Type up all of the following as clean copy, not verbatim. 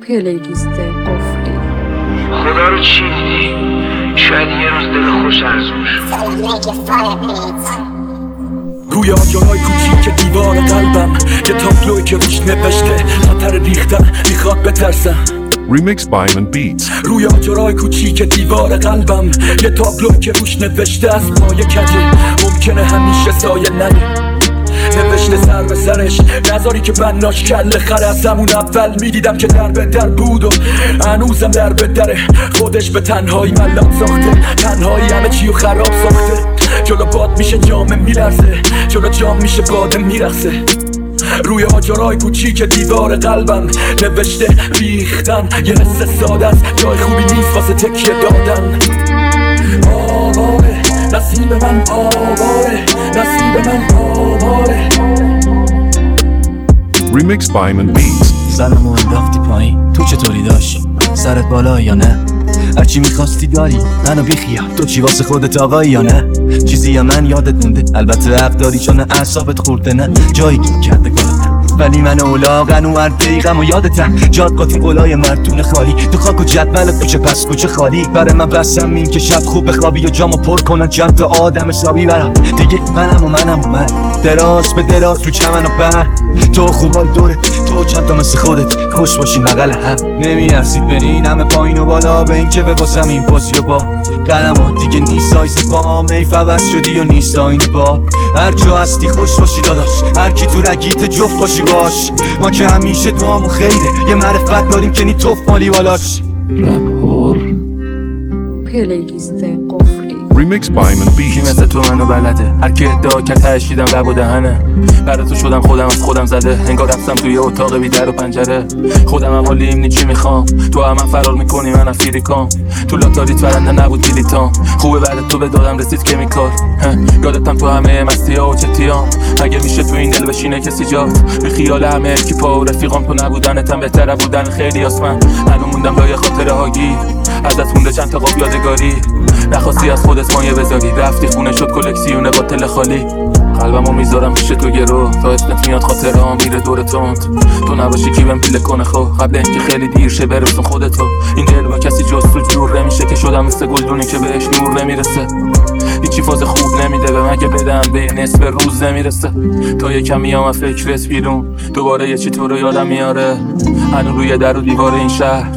پلیلیست قفلی. خدا رو چی میدی؟ شاید یه روز دل خوش ارزون روی آجرهای کوچیک دیوار قلبم یه تابلوی که روش نوشته خطر ریختن میخواد بترسم. Remix by Iman Beats. روی آجرهای کوچیک دیوار قلبم یه تابلوی که روش نوشته از پای کجه ممکنه همیشه سایه نده. نوشته سر به سرش نذاری که بناش کله خره. از همون اول میدیدم که در به در بود و هنوزم در به دره. خودش به تنهایی ملام ساخته، تنهایی همه چیو خراب ساخته. جلو باد میشه جامه میلرزه، جلو جام میشه باده میرخصه. روی آجرهای کوچیک دیوار قلبم نوشته ریختن یه حس ساده است، جای خوبی نیست واسه تکیه دادن. آواره نصیب من، آواره نصیب من، آواره. Remix by Iman Beats. سرمو انداختی پایین، تو چطوری داشت؟ سرت بالا یا نه؟ هرچی میخواستی داری، منو بیخیال. تو چی واسه خودت آقایی یا نه؟ چیزی یا من یادت مونده؟ البته حق داری چون اعصابت خورده، نه جایی گیر کرده گلتم. ولی من اولاغن و هر دقیقم و یادتم. جاد قاطی قلای مردون خالی، تو خاک و جدول کوچه پس کوچه خالی. برای من بسم این که شب خوب بخوابی و جامو پر کنن چند تا آدم حسابی برم. دیگه منم و من دراز به دراز تو چمن و بر. تو خوبای دوره، تو چند تا مثل خودت خوش باشین بغل هم. نمیارسید برین همه پایین و بالا به این که بباسم این پاسی و با قلمات دیگه نیست سایز با میف عوض شدی و نیست آینه با. هر جا هستی خوش باشی داداش، هر کی تو رگیت جفت باشی باش. ما که همیشه دوامون خیره، یه معرفت داریم که نی توف مالی بالاش. پلیلیست قفلی. Remix by Iman کی Beats. مثل تو منو بلده، هر کی ادعا کرد تشیدم لب و دهنه. برای تو شدم خودم از خودم زده، انگار رفتم توی اتاق بی در و پنجره. خودم هم حالیم نی چی میخوام، تو هم فرار میکنی من فیریکام. تو لاتاریت برنده نبود دیلیتام، خوبه بعد تو به دادم رسید کمیکال. یادتم تو همه مستی ها و چتیام. اگه میشه تو این دل بشینه کسی جات، به خیال همه اکیپا و رفیقام تو نبودنتم بهتره بودن خیلی آسمن. هنو موندم لای خاطره هاگی، ازت مونده چند تا قاب یادگاری. نخواستی از خودت مایه بذاری، رفتی خونه شد کلکسیون باطل خالی. قلبمو میذارم پیش تو گرو، تا اسمت میاد خاطرام میره دور تند. تو نباشی کی بهم پیله کنه خو، قبل اینکه خیلی دیر شه برسون خودتو. این دل با کسی جز تو جور نمیشه که شدم مثل گلدونی که بهش نور نمیرسه. هیچی فاز خوب نمیده به مگه بدم به نصف روز نمیرسه. تا یکم میام فکرت بیرون، دوباره یه چی تو رو یادم میاره. هنو روی در و دیوار این شهر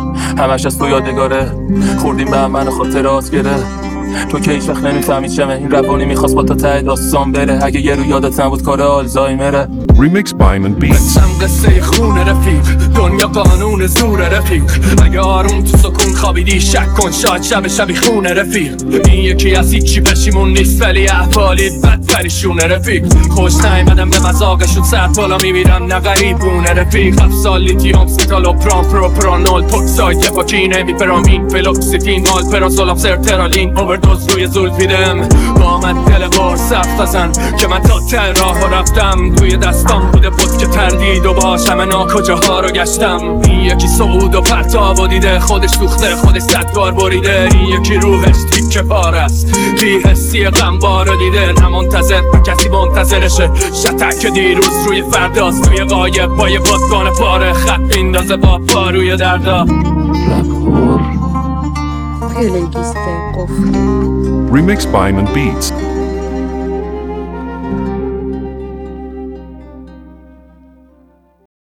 همش از تو یادگاره. خوردیم به هم منو خاطرات گره، تو که هیچ وقت نمیفهمید چمه. این روانی میخواست با تا ته داستان بره، اگه یه رو یادت نبود کار آلزایمره. Remix by Iman Beats. قسم قصه خون رفیق، دنیا قانون زور رفیق. اگه آروم تو سکون خوابیدی شک کن، شاید شبی خونه رفیق. این یکی از هیچی پشیمون نیست ولی احوالی بدتریشونه رفیق. خوش نیمدم به مذاقشون سر بالا میمیرم نه غریبونه رفیق. 7 سال لیتیوم ستالو پرانول توکساید یه پاکینه میپرامین فلوکسیتین مال پراسولام سرترالین اووردوز روی زولفیدم. با من دل بار سخت ازن که من تا ته راه رفتم. توی دستام بوده بود که تردید و باشم انا کجاها رو گشتم. این یکی صعود و پرتاب و دیده خودش سوخته خودش 100 بار بریده. این یکی روحش تیکه پاره است، بی حسی غمبار رو دیده. نه منتظر و کسی منتظرشه، شتک دیروز روی فرداست. توی قایب با یه بادبان پاره خط میندازه با پا روی دردا. پلیلیست قفلی. Remix by Iman Beats.